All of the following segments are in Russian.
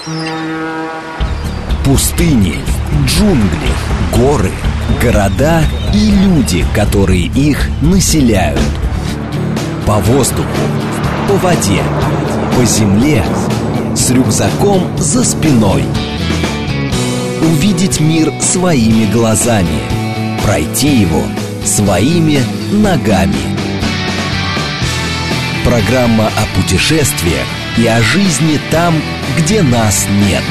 Пустыни, джунгли, горы, города и люди, которые их населяют. По воздуху, по воде, по земле, с рюкзаком за спиной. Увидеть мир своими глазами, пройти его своими ногами. Программа о путешествиях и о жизни там, где нас нет.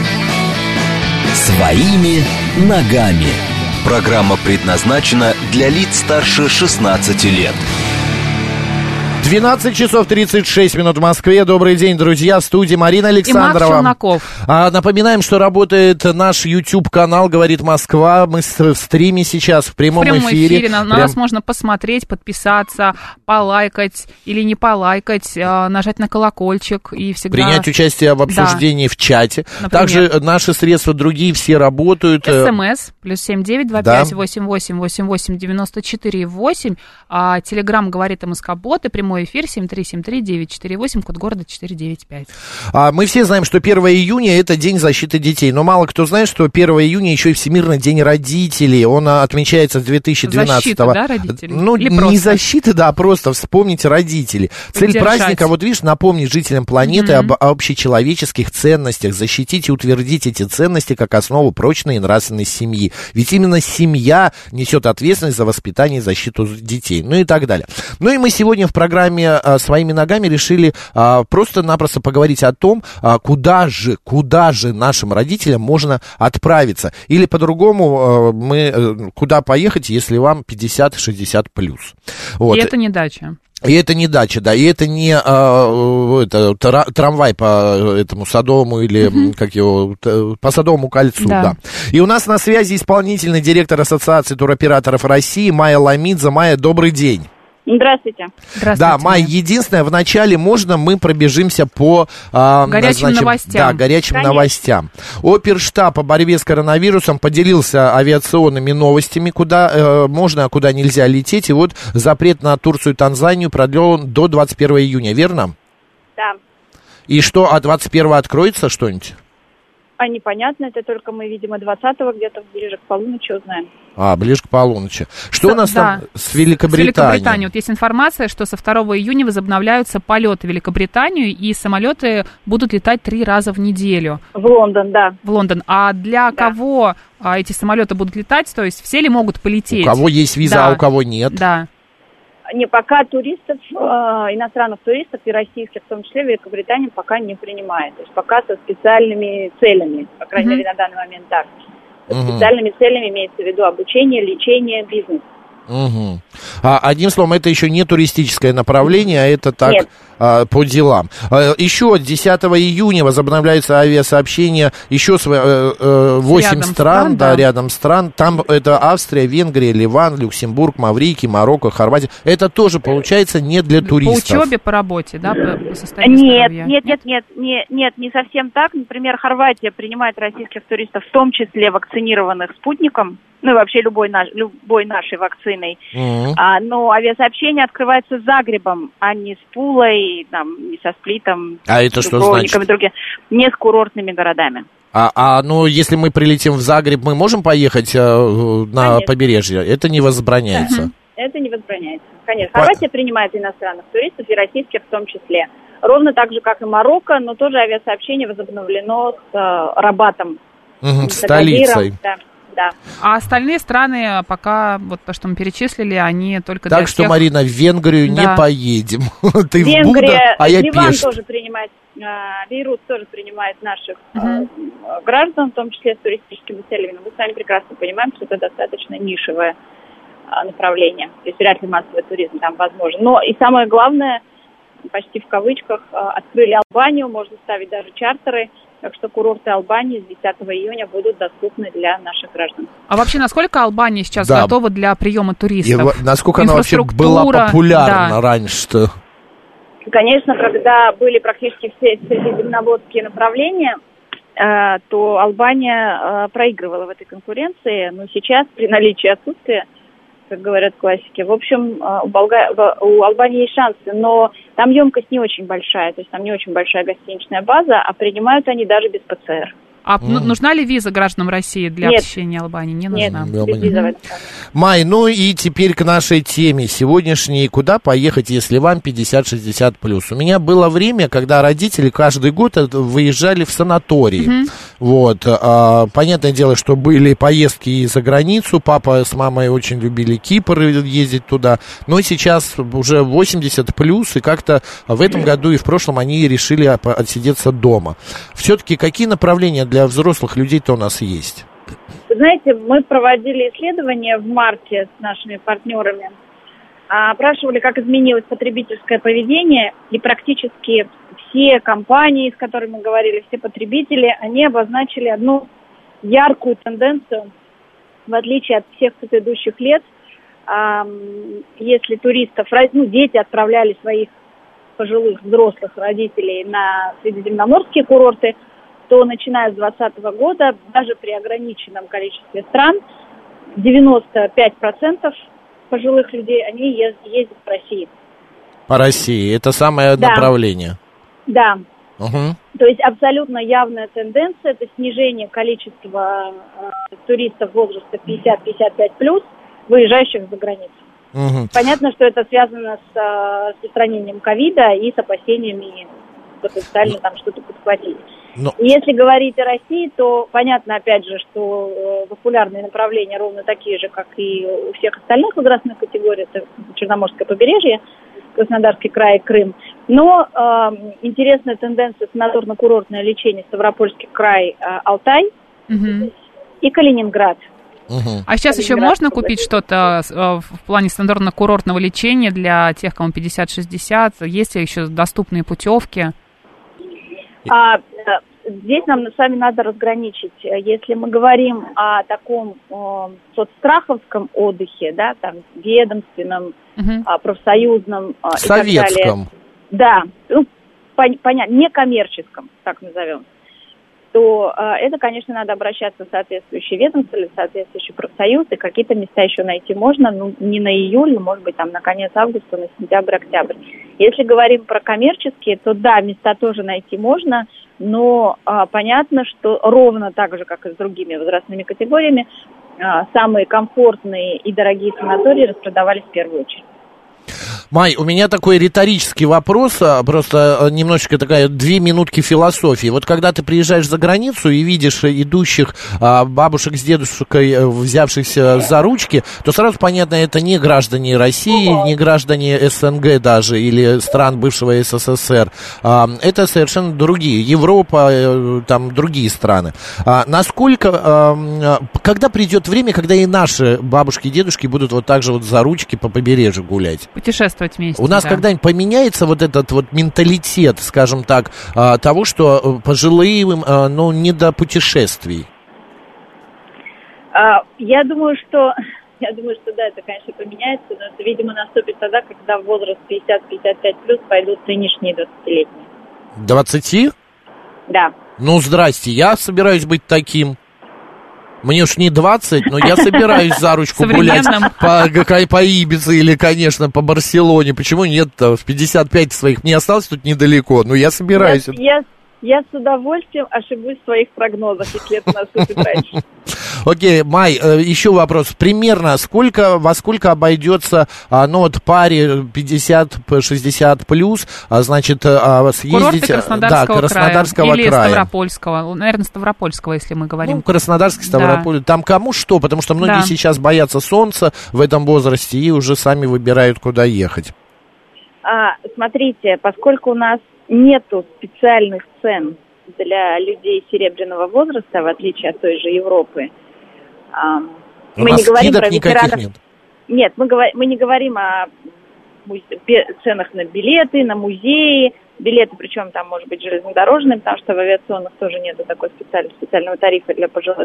Своими ногами. Программа предназначена для лиц старше 16 лет. 12 часов 36 минут в Москве. Добрый день, друзья. В студии Марина Александрова. И Марк Челноков. Напоминаем, что работает наш YouTube-канал «Говорит Москва». Мы в стриме сейчас, в прямом эфире. На нас можно посмотреть, подписаться, полайкать или не полайкать, нажать на колокольчик и всегда... Принять участие в обсуждении в чате. Например. Также наши средства другие все работают. СМС +7 925 88 88 94 8. Телеграм «Говорит МСК-бот» и прямой эфир 7373948, код города 495. Мы все знаем, что 1 июня это День защиты детей, но мало кто знает, что 1 июня еще и Всемирный день родителей. Он отмечается с 2012-го. Защита, да, родителей? Ну, или не просто? защита, да, а просто вспомнить родителей. Цель праздника, вот видишь, напомнить жителям планеты об общечеловеческих ценностях, защитить и утвердить эти ценности как основу прочной и нравственной семьи. Ведь именно семья несет ответственность за воспитание и защиту детей, ну и так далее. Ну и мы сегодня в программе «Своими ногами» решили просто-напросто поговорить о том, куда же нашим родителям можно отправиться. Или по-другому, куда поехать, если вам 50-60 плюс. Вот. И это не дача. И это не дача, да, и это не трамвай по этому Садовому или, как его, по Садовому кольцу, да. И у нас на связи исполнительный директор Ассоциации туроператоров России Майя Ламидзе. Майя, добрый день. Здравствуйте. Да, Майя, единственное, вначале мы пробежимся по горячим новостям. Да, горячим новостям. Оперштаб по борьбе с коронавирусом поделился авиационными новостями, куда можно, а куда нельзя лететь. И вот запрет на Турцию и Танзанию продлен до 21 июня, верно? Да. И что, 21-го откроется что-нибудь? Непонятно, это только мы, видимо, 20-го где-то ближе к полуночи узнаем. Ближе к полуночи. Что у нас там с Великобританией? Вот есть информация, что со 2 июня возобновляются полеты в Великобританию, и самолеты будут летать 3 раза в неделю. В Лондон, да. В Лондон. А для кого эти самолеты будут летать? То есть все ли могут полететь? У кого есть виза, а у кого нет? Да. Не, пока туристов, иностранных туристов и российских, в том числе, Великобритания пока не принимает. То есть пока со специальными целями, по крайней мере, на данный момент так. Со специальными целями имеется в виду обучение, лечение, бизнес. Одним словом, это еще не туристическое направление, а это так по делам. Еще 10 июня возобновляются авиасообщения еще 8 стран, рядом стран. Там это Австрия, Венгрия, Ливан, Люксембург, Маврикий, Марокко, Хорватия. Это тоже, получается, не для туристов. По учебе, по работе, да, по состоянию здоровья? Нет, не совсем так. Например, Хорватия принимает российских туристов, в том числе вакцинированных спутником, ну и вообще любой нашей вакциной. Но авиасообщение открывается с Загребом, а не с Пулой, не со Сплитом. А это что значит? Не с курортными городами. Ну, если мы прилетим в Загреб, мы можем поехать на побережье? Это не возбраняется? Это не возбраняется, конечно. Хорватия принимает иностранных туристов, и российских в том числе. Ровно так же, как и Марокко, но тоже авиасообщение возобновлено с Рабатом. Столицей. Да. А остальные страны, пока, вот то, что мы перечислили, они только так для что, всех... Марина, в Венгрию не поедем. Ты Венгрия, в Буда, а я Ливан Пешт. тоже принимает, Бейрут тоже принимает наших граждан, в том числе с туристическими целями. Но мы с вами прекрасно понимаем, что это достаточно нишевое направление. То есть вряд ли массовый туризм там возможен. Но и самое главное, почти в кавычках, открыли Албанию, можно ставить даже чартеры. Так что курорты Албании с 10 июня будут доступны для наших граждан. А вообще, насколько Албания сейчас готова для приема туристов? И насколько она вообще была популярна раньше-то? Конечно, когда были практически все средиземноморские направления, то Албания проигрывала в этой конкуренции. Но сейчас, при наличии отсутствия как говорят классики. В общем, у Албании есть шансы, но там емкость не очень большая, то есть там не очень большая гостиничная база, а принимают они даже без ПЦР. А нужна ли виза гражданам России для посещения Албании? Не нужна. Нет. Май, ну и теперь к нашей теме сегодняшней. Куда поехать, если вам 50-60+. У меня было время, когда родители каждый год выезжали в санатории. Вот. Понятное дело, что были поездки и за границу. Папа с мамой очень любили Кипр ездить туда. Но сейчас уже 80+, и как-то в этом году и в прошлом они решили отсидеться дома. Все-таки какие направления для взрослых людей-то у нас есть? Вы знаете, мы проводили исследование в марте с нашими партнерами, опрашивали, как изменилось потребительское поведение, и практически все компании, с которыми мы говорили, все потребители, они обозначили одну яркую тенденцию, в отличие от всех предыдущих лет. Если туристов, дети отправляли своих пожилых взрослых родителей на средиземноморские курорты, то начиная с 2020 года, даже при ограниченном количестве стран, 95% пожилых людей, они ездят в Россию. По России, это самое направление? Да. То есть абсолютно явная тенденция, это снижение количества туристов возраста 50-55+, выезжающих за границу. Понятно, что это связано с распространением ковида и с опасениями потенциально там что-то подхватить. Если говорить о России, то понятно, опять же, что популярные направления ровно такие же, как и у всех остальных возрастных категорий, это Черноморское побережье, Краснодарский край, Крым. Но интересная тенденция — санаторно-курортное лечение, Ставропольский край, Алтай и Калининград. А сейчас еще можно купить что-то в плане санаторно-курортного лечения для тех, кому 50-60? Есть ли еще доступные путевки? Здесь нам с вами надо разграничить. Если мы говорим о таком соцстраховском отдыхе, да, там, ведомственном, профсоюзном советском. И так далее, да, понятно, некоммерческом, так назовем, то это, конечно, надо обращаться в соответствующее ведомство или в соответствующий профсоюз, и какие-то места еще найти можно, не на июль, но, может быть, там на конец августа, на сентябрь-октябрь. Если говорим про коммерческие, то да, места тоже найти можно, но понятно, что ровно так же, как и с другими возрастными категориями, самые комфортные и дорогие санатории распродавались в первую очередь. Май, у меня такой риторический вопрос, просто немножечко такая 2 минутки философии. Вот когда ты приезжаешь за границу и видишь идущих бабушек с дедушкой, взявшихся за ручки, то сразу понятно, это не граждане России, не граждане СНГ даже, или стран бывшего СССР. Это совершенно другие, Европа, там другие страны. Насколько, когда придет время, когда и наши бабушки и дедушки будут вот так же вот за ручки по побережью гулять? Путешествовать вместе. У нас когда-нибудь поменяется вот этот вот менталитет, скажем так, того, что пожилые, не до путешествий? Я думаю, что да, это, конечно, поменяется, но это, видимо, наступит тогда, когда в возраст 50-55+ пойдут нынешние 20-летние. 20? Да. Ну, здрасте, я собираюсь быть таким. Мне уж не 20, но я собираюсь за ручку гулять по Ибице или, конечно, по Барселоне. Почему нет-то? В 55 своих мне осталось тут недалеко, но я собираюсь. Я с удовольствием ошибусь в своих прогнозах, если это наступит раньше. Окей, Май, еще вопрос. Примерно во сколько обойдется, паре 50-60+, значит, съездить... Краснодарского края. Или Ставропольского. Наверное, Ставропольского, если мы говорим. Краснодарский, Ставрополь. Да. Там кому что, потому что многие сейчас боятся солнца в этом возрасте и уже сами выбирают, куда ехать. Смотрите, поскольку у нас нету специальных цен для людей серебряного возраста, в отличие от той же Европы, мы не говорим про ветеранов. Нет, мы не говорим о ценах на билеты, на музеи. Билеты, причем там, может быть, железнодорожные, потому что в авиационных тоже нету такой специального тарифа для пожилых.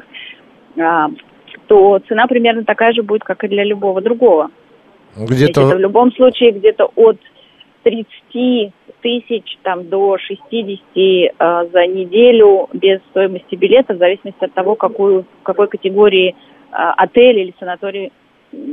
То цена примерно такая же будет, как и для любого другого. Где-то... Это в любом случае где-то от 30 тысяч до 60 за неделю без стоимости билета, в зависимости от того, какой категории отель или санаторий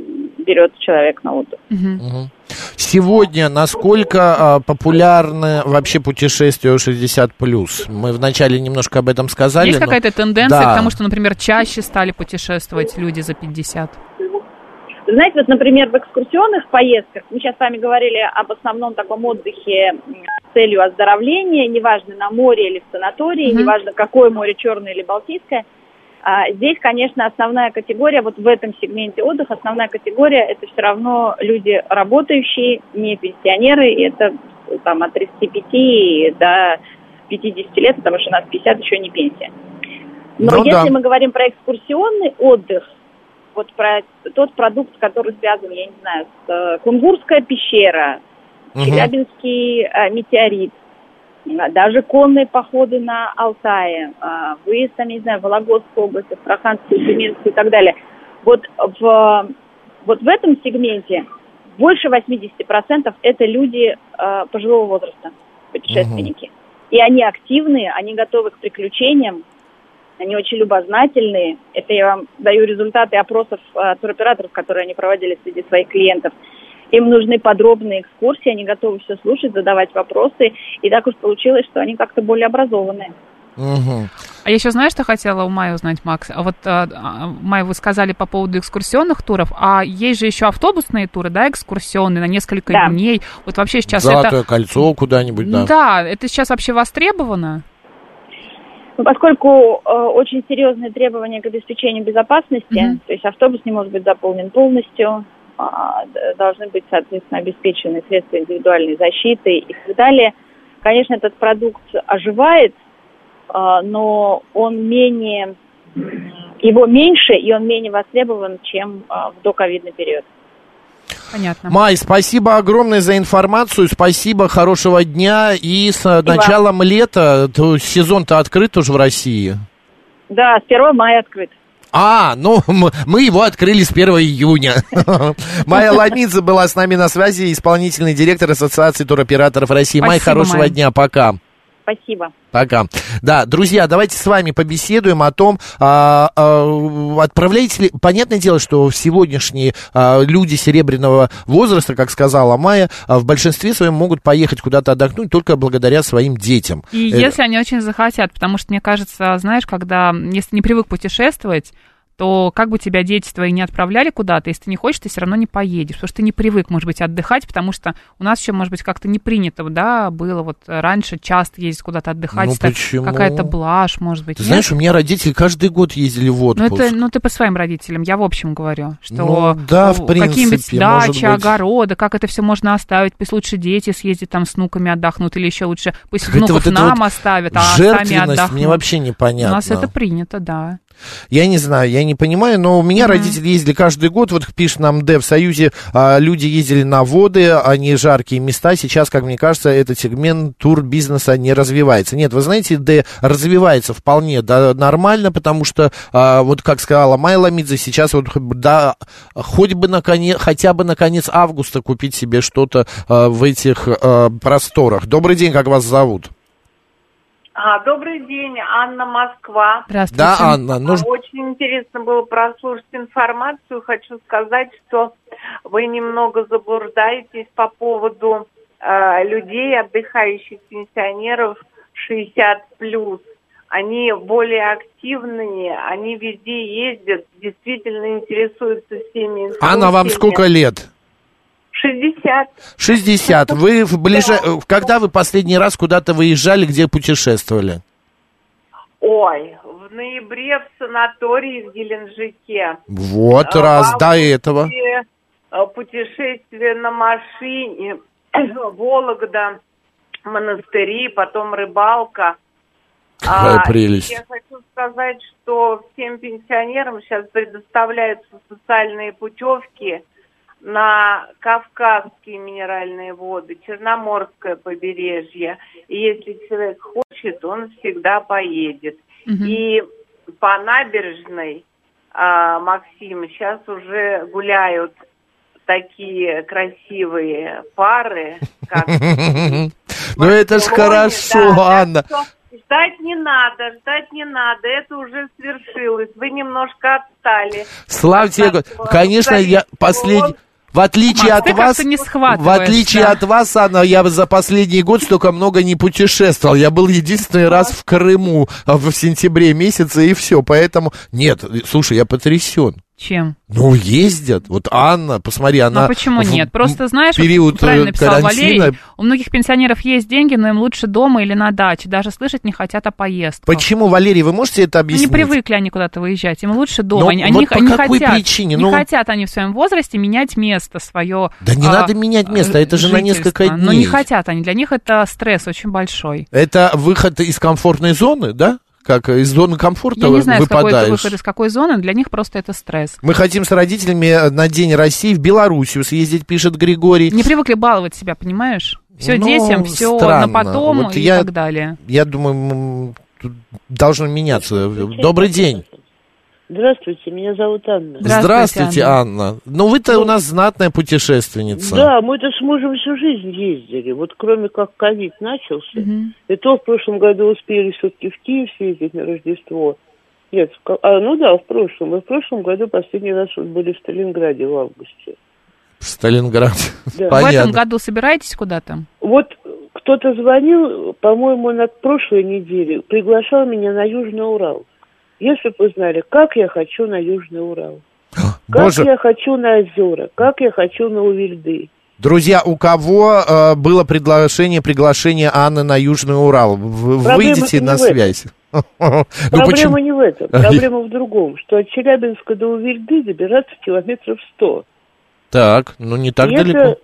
берет человек на отдых. Сегодня насколько популярны вообще путешествия 60+? Мы вначале немножко об этом сказали. Есть какая-то тенденция к тому, что, например, чаще стали путешествовать люди за 50? Знаете, вот, например, в экскурсионных поездках, мы сейчас с вами говорили об основном таком отдыхе с целью оздоровления, неважно, на море или в санатории, неважно, какое море, Черное или Балтийское. Здесь, конечно, основная категория, вот в этом сегменте отдыха, основная категория – это все равно люди работающие, не пенсионеры, и это там от 35 до 50 лет, потому что у нас 50 еще не пенсия. Но если мы говорим про экскурсионный отдых, вот про тот продукт, который связан, я не знаю, с Кунгурская пещера, Челябинский метеорит, даже конные походы на Алтае, выезд, там, не знаю, в Вологодскую область, Астраханскую, Тюменскую и так далее. Вот в этом сегменте больше 80% это люди пожилого возраста, путешественники. И они активные, они готовы к приключениям, они очень любознательные. Это я вам даю результаты опросов туроператоров, которые они проводили среди своих клиентов. Им нужны подробные экскурсии, они готовы все слушать, задавать вопросы. И так уж получилось, что они как-то более образованные. А я еще, знаешь, что хотела у Майи узнать, Макс? А вот, Майя, вы сказали по поводу экскурсионных туров, а есть же еще автобусные туры, да, экскурсионные на несколько дней. Вот вообще сейчас Золотое кольцо куда-нибудь, да. Да, это сейчас вообще востребовано? Ну, поскольку очень серьезные требования к обеспечению безопасности, то есть автобус не может быть заполнен полностью, должны быть, соответственно, обеспечены средства индивидуальной защиты и так далее. Конечно, этот продукт оживает, но он его меньше, и он менее востребован, чем в доковидный период. Понятно. Май, спасибо огромное за информацию, спасибо, хорошего дня, и с началом лета, сезон-то открыт уже в России? Да, с 1 мая открыт. Мы его открыли с 1 июня. Майя Ламидзе была с нами на связи, исполнительный директор Ассоциации туроператоров России. Майя, хорошего дня, пока. Спасибо. Пока. Да, друзья, давайте с вами побеседуем о том, отправляете ли... Понятное дело, что сегодняшние люди серебряного возраста, как сказала Майя, в большинстве своем могут поехать куда-то отдохнуть только благодаря своим детям. И если они очень захотят, потому что, мне кажется, знаешь, если не привык путешествовать, то как бы тебя дети твои не отправляли куда-то, если ты не хочешь, ты все равно не поедешь, потому что ты не привык, может быть, отдыхать, потому что у нас еще, может быть, как-то не принято, да, было вот раньше часто ездить куда-то отдыхать, какая-то блажь, может быть. Ты знаешь, у меня родители каждый год ездили в отпуск. Ты по своим родителям, я в общем говорю, что в принципе, какие-нибудь дачи, огороды, как это все можно оставить, пусть лучше дети съездят там с внуками отдохнут, или еще лучше пусть внуков нам оставят, а сами отдохнут. Мне вообще непонятно. У нас это принято, да. Я не знаю, я не понимаю, но у меня родители ездили каждый год, вот пишет нам Д, в Союзе люди ездили на воды, а не жаркие места, сейчас, как мне кажется, этот сегмент турбизнеса не развивается. Нет, вы знаете, Д развивается вполне нормально, потому что, вот как сказала Майя Ламидзе, сейчас вот, да, хотя бы на конец августа купить себе что-то в этих просторах. Добрый день, как вас зовут? Добрый день, Анна, Москва. Здравствуйте. Да, Анна. Очень интересно было прослушать информацию. Хочу сказать, что вы немного заблуждаетесь по поводу людей, отдыхающих пенсионеров 60+. Они более активные, они везде ездят, действительно интересуются всеми информациями. Анна, вам сколько лет? 60. 60. Вы когда вы последний раз куда-то выезжали, где путешествовали? Ой, в ноябре в санатории в Геленджике. Вот раз, до этого. Путешествие на машине, Вологда, монастыри, потом рыбалка. Какая прелесть. Я хочу сказать, что всем пенсионерам сейчас предоставляются социальные путевки на Кавказские минеральные воды, Черноморское побережье. И если человек хочет, он всегда поедет. И по набережной, Максим, сейчас уже гуляют такие красивые пары, как... Ну это ж хорошо, Анна. Ждать не надо, это уже свершилось, вы немножко отстали. Слава тебе, конечно, я последний... В отличие от вас, Анна, я за последний год столько много не путешествовал. Я был единственный раз в Крыму в сентябре месяце, и все. Поэтому, нет, слушай, я потрясен. Чем? Ну, ездят. Вот Анна, посмотри, она... Ну, почему нет? Просто, знаешь, период правильно написал карантина... Валерий, у многих пенсионеров есть деньги, но им лучше дома или на даче. Даже слышать не хотят о поездках. Почему, Валерий, вы можете это объяснить? Не привыкли они куда-то выезжать, им лучше дома. Но они вот по какой хотят, причине? Не хотят они в своем возрасте менять место свое. Да не надо менять место, это же на несколько дней. Но не хотят они, для них это стресс очень большой. Это выход из комфортной зоны, да? Как из зоны комфорта выпадаешь. Я не знаю, выпадаешь. какой это выход, из какой зоны, для них просто это стресс. Мы хотим с родителями на День России в Белоруссию съездить, пишет Григорий. Не привыкли баловать себя, понимаешь? Все детям, все на потом вот и так далее. Я думаю, должно меняться. Добрый день. Здравствуйте, меня зовут Анна. Здравствуйте, Анна. Ну, вы-то у нас знатная путешественница. Да, мы-то с мужем всю жизнь ездили. Вот кроме как ковид начался, и то в прошлом году успели все-таки в Киев съездить на Рождество. Нет, в прошлом. И в прошлом году последний раз вот были в Сталинграде в августе. В Сталинград. Да. В этом году собираетесь куда-то? Вот кто-то звонил, по-моему, на прошлой неделе, приглашал меня на Южный Урал. Если бы вы знали, как я хочу на Южный Урал, как я хочу на озера, как я хочу на Увильды. Друзья, у кого было приглашение Анны на Южный Урал? Выйдите на связь. Проблема не в этом, проблема в другом, что от Челябинска до Увильды добираться километров 100. Так, ну не так далеко.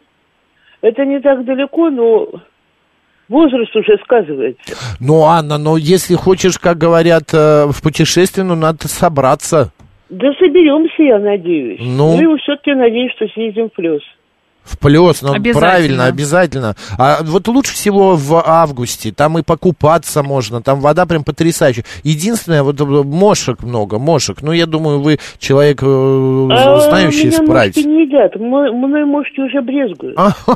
Это не так далеко, но... Возраст уже сказывается. Ну, Анна, если хочешь, как говорят, в путешествие, надо собраться. Да соберемся, я надеюсь. Ну, все-таки надеюсь, что съездим в Плес. В Плес, правильно, обязательно. А вот лучше всего в августе, там и покупаться можно, там вода прям потрясающая. Единственное, вот мошек много, Ну, я думаю, вы человек знающий, справитесь. Меня мошки не едят, мной мошки уже брезгуют.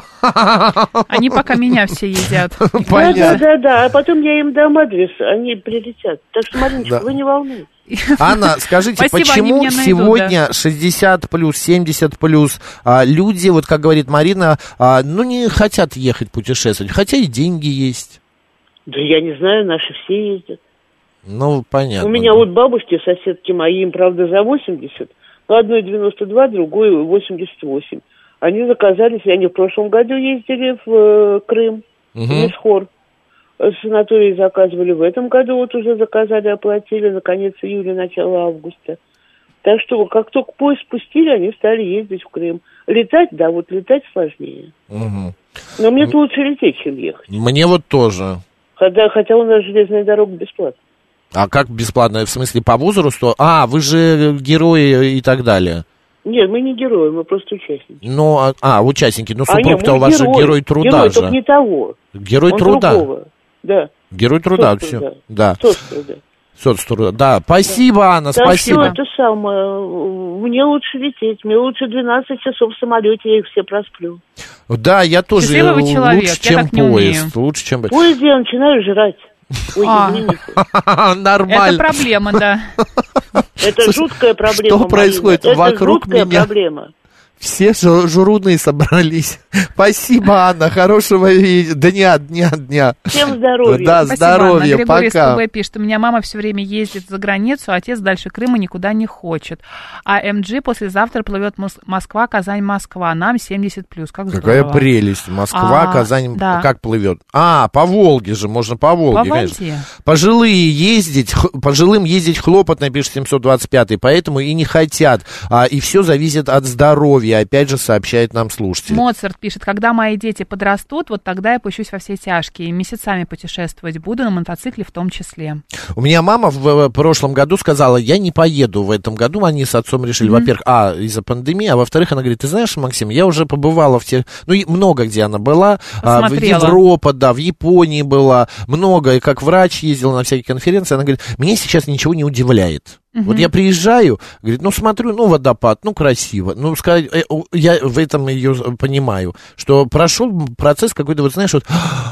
Они пока меня все едят. Понятно. Да, а потом я им дам адрес, они прилетят. Так что, Мариночка, вы не волнуйтесь. Анна, скажите, почему сегодня 60 плюс, 70 плюс люди, вот как говорит Марина, не хотят ехать путешествовать, хотя и деньги есть? Да я не знаю, наши все ездят. Ну, понятно. У меня вот бабушки, соседки мои, им, правда, за 80, но одной 92, другой 88. Они заказались, они в прошлом году ездили в Крым, в Месхор. Санатории заказывали в этом году, вот уже заказали, оплатили на конец июля, начало августа. Так что, как только поезд спустили, они стали ездить в Крым. Летать сложнее. Но мне лучше лететь, чем ехать. Мне вот тоже. Хотя у нас железная дорога бесплатна. А как бесплатно? В смысле, по возрасту? Вы же герои и так далее. Нет, мы не герои, мы просто участники. Участники. Супруг-то у вас же герой труда герой, же. Только не того. Герой труда. Другого. Да. Герой труда, все. Да. Соцтруда. Да. Спасибо, Анна, спасибо. Это самое. Мне лучше лететь. Мне лучше 12 часов в самолете, я их все просплю. Да, я тоже. Счастливый человек, лучше, чем поезд. Лучше, чем... В поезде я начинаю жрать. Ой, извините. Нормально. Это проблема, да. Это жуткая проблема. Что происходит вокруг меня? Это жуткая проблема. Все жирные собрались. Спасибо, Анна, хорошего дня. Всем здоровья. Да, спасибо, здоровья, Анна. Григорий пока. СПБ пишет, у меня мама все время ездит за границу, а отец дальше Крыма никуда не хочет. А МГ послезавтра плывет Москва, Казань, Москва. Нам 70+. Как здорово. Какая прелесть. Москва, Казань, да. Как плывет? По Волге же, можно по Волге, конечно. Пожилым ездить хлопотно, пишет 725-й, поэтому и не хотят. И все зависит от здоровья, опять же, сообщает нам слушатель. Моцарт пишет, когда мои дети подрастут, вот тогда я пущусь во все тяжкие. Месяцами путешествовать буду, на мотоцикле в том числе. У меня мама в прошлом году сказала, я не поеду в этом году. Они с отцом решили, во-первых, из-за пандемии, а во-вторых, она говорит, ты знаешь, Максим, я уже побывала в тех... много где она была. В Европе, в Японии была. Много, и как врач ездила на всякие конференции. Она говорит, меня сейчас ничего не удивляет. Вот я приезжаю, говорит, смотрю, водопад, красиво. Сказать, я в этом ее понимаю, что прошел процесс какой-то,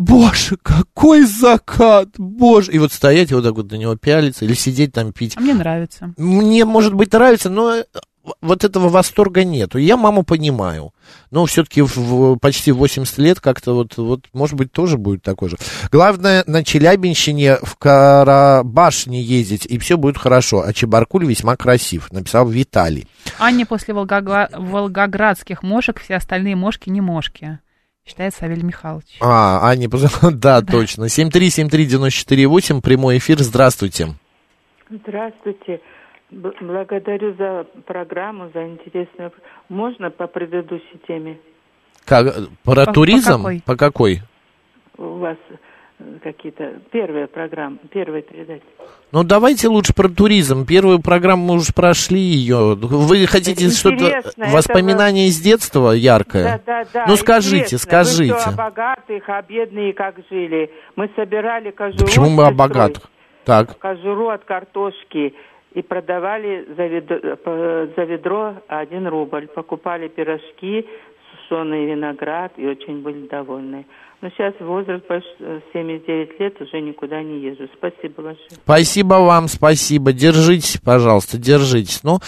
боже, какой закат, боже. И вот стоять и вот так вот на него пялиться или сидеть там пить. А мне нравится. Мне, может быть, нравится, но вот этого восторга нету. Я маму понимаю. Но все-таки почти 80 лет как-то вот, может быть, тоже будет такой же. Главное, на Челябинщине в Карабашне ездить, и все будет хорошо. А Чебаркуль весьма красив, написал Виталий. Анне после волгоградских мошек все остальные мошки не мошки, считает Савелий Михайлович. Аня, да, точно. 7373948, прямой эфир, здравствуйте. Здравствуйте. Благодарю за программу, за интересную. Можно по предыдущей теме? Про туризм? По какой? У вас какие-то первые программы, первые передачи. Ну, давайте лучше про туризм. Первую программу мы уже прошли ее. Вы хотите что-то, воспоминание из детства яркое? Да. Ну, скажите. Вы что, о богатых, а бедные как жили? Мы собирали кожуру. Да почему мы о богатых? Так. Кожуру от картошки. И продавали за ведро 1 рубль. Покупали пирожки, сушеный виноград и очень были довольны. Но сейчас возраст 79 лет, уже никуда не езжу. Спасибо большое. Спасибо вам, спасибо. Держитесь, пожалуйста, держитесь. Ну,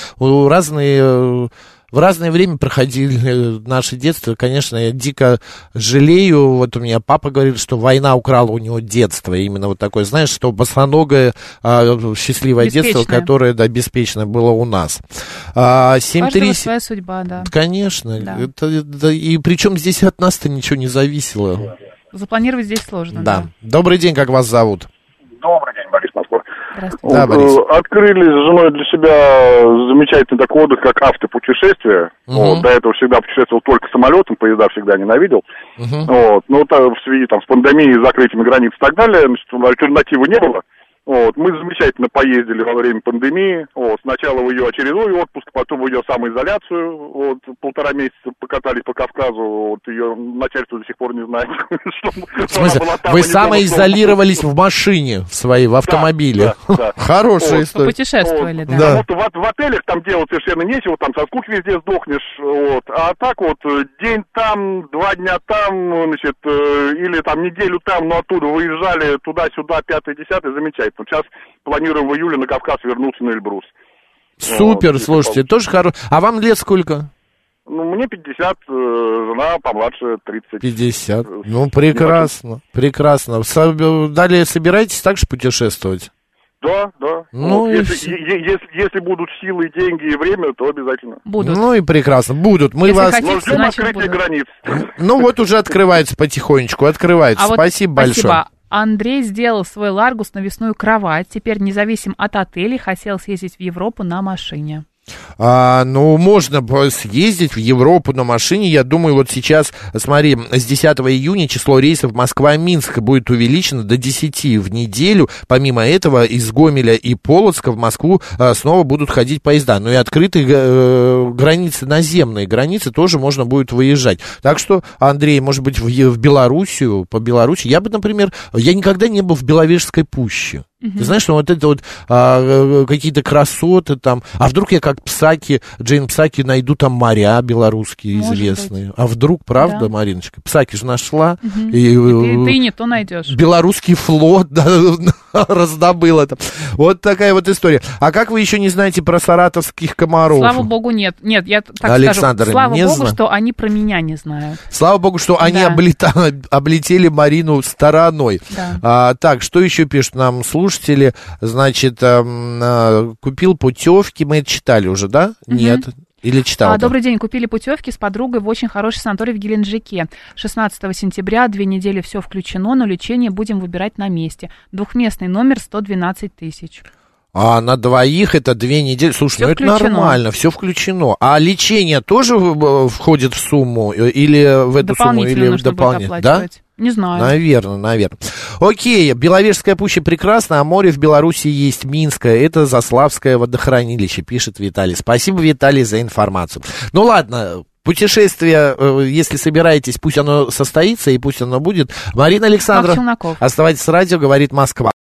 в разное время проходили наше детство. Конечно, я дико жалею. Вот у меня папа говорит, что война украла у него детство. Именно вот такое, знаешь, что босоногое, счастливое детство, которое, да, беспечное было у нас. 7-3... своя судьба, да. Конечно. Да. И причем здесь от нас-то ничего не зависело. Запланировать здесь сложно. Да. Добрый день, как вас зовут? Добрый день, Борис Москва. Здравствуйте. Да, Борис. Открыли с женой для себя замечательный такой отдых, как автопутешествие. До этого всегда путешествовал только самолетом, поезда всегда ненавидел. Но в связи с пандемией, закрытием границ и так далее, альтернативы не было. Мы замечательно поездили во время пандемии. Сначала в ее очередной отпуск, потом в ее самоизоляцию. 1,5 месяца покатались по Кавказу. Ее начальство до сих пор не знает. В смысле, вы самоизолировались в машине своей, в автомобиле? Да. Хорошая история. Путешествовали, да. Потому что в отелях там делать совершенно нечего, там со скуки везде сдохнешь. А так день там, 2 дня там, или там неделю там, но оттуда выезжали туда-сюда, 5-10, замечательно. Сейчас планируем в июле на Кавказ вернуться на Эльбрус. Супер, слушайте, тоже хорошо. А вам лет сколько? Мне 50, жена помладше 30. 50, прекрасно, прекрасно. Далее собираетесь также путешествовать? Да. Если будут силы, деньги и время, то обязательно. Будут. Ну и прекрасно, будут. Мы если вас... хотите, ждем открытия границ. Уже открывается потихонечку, открывается. Спасибо большое. Спасибо. Андрей сделал свой Ларгус навесную кровать. Теперь, независимо от отелей, хотел съездить в Европу на машине. Можно съездить в Европу на машине. Я думаю, вот сейчас, смотри, с 10 июня число рейсов Москва-Минск будет увеличено до 10 в неделю. Помимо этого, из Гомеля и Полоцка в Москву снова будут ходить поезда. И открытые границы, наземные границы тоже можно будет выезжать. Так что, Андрей, может быть, в Белоруссию, по Беларуси. Я бы, например, я никогда не был в Беловежской пуще. Ты знаешь, что вот это какие-то красоты там. А вдруг я как Джейн Псаки найду там моря белорусские известные. А вдруг, правда, да. Мариночка? Псаки же нашла. И ты не то найдешь. Белорусский флот раздобыл это. Вот такая вот история. А как вы еще не знаете про саратовских комаров? Слава богу, нет. Нет, я так Александр, скажу. Слава богу, что они про меня не знают. Слава богу, что они облетели Марину стороной. Да. Так, что еще пишут нам слушатели? Значит, купил путевки, мы это читали уже, да? Нет. Или читал? Добрый день, купили путевки с подругой в очень хороший санаторий в Геленджике. 16 сентября, 2 недели все включено, но лечение будем выбирать на месте. 2-местный номер 112 тысяч. А на двоих это 2 недели. Слушай, это нормально, все включено. А лечение тоже входит в сумму? Или в эту сумму? Или в дополнительную? Да? Не знаю. Наверное. Окей, Беловежская пуща прекрасна, а море в Беларуси есть Минское. Это Заславское водохранилище, пишет Виталий. Спасибо, Виталий, за информацию. Ладно, путешествие, если собираетесь, пусть оно состоится и пусть оно будет. Марина Александрова, оставайтесь с радио, говорит Москва.